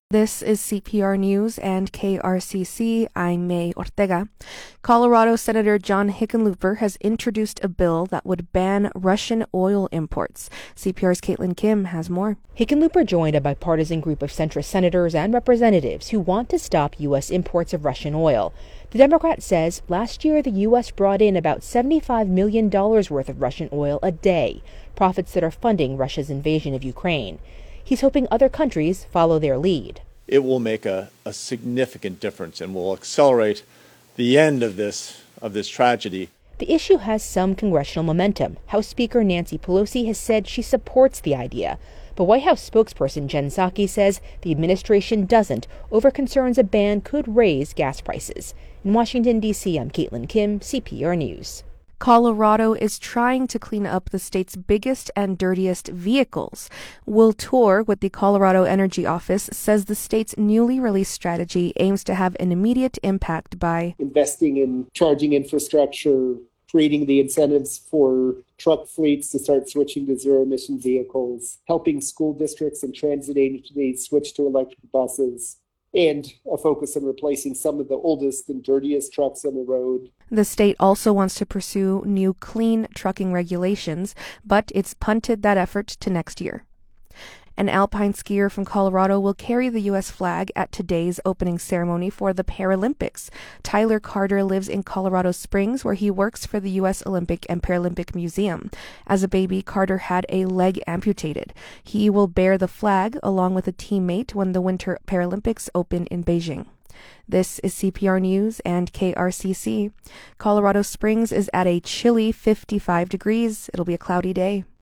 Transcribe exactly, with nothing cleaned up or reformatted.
This is C P R News and K R C C. I'm May Ortega. Colorado Senator John Hickenlooper has introduced a bill that would ban Russian oil imports. C P R's Caitlin Kim has more. Hickenlooper joined a bipartisan group of centrist senators and representatives who want to stop U S imports of Russian oil. The Democrat says last year the U S brought in about seventy-five million dollars worth of Russian oil a day, profits that are funding Russia's invasion of Ukraine. He's hoping other countries follow their lead. It will make a, a significant difference and will accelerate the end of this of this tragedy. The issue has some congressional momentum. House Speaker Nancy Pelosi has said she supports the idea. But White House spokesperson Jen Psaki says the administration doesn't, over concerns a ban could raise gas prices. In Washington, D C, I'm Caitlin Kim, C P R News. Colorado is trying to clean up the state's biggest and dirtiest vehicles. Will Tour with the Colorado Energy Office says the state's newly released strategy aims to have an immediate impact by investing in charging infrastructure, creating the incentives for truck fleets to start switching to zero-emission vehicles, helping school districts and transit agencies switch to electric buses, and a focus on replacing some of the oldest and dirtiest trucks on the road. The state also wants to pursue new clean trucking regulations, but it's punted that effort to next year. An alpine skier from Colorado will carry the U S flag at today's opening ceremony for the Paralympics. Tyler Carter lives in Colorado Springs, where he works for the U S Olympic and Paralympic Museum. As a baby, Carter had a leg amputated. He will bear the flag along with a teammate when the Winter Paralympics open in Beijing. This is C P R News and K R C C. Colorado Springs is at a chilly fifty-five degrees. It'll be a cloudy day.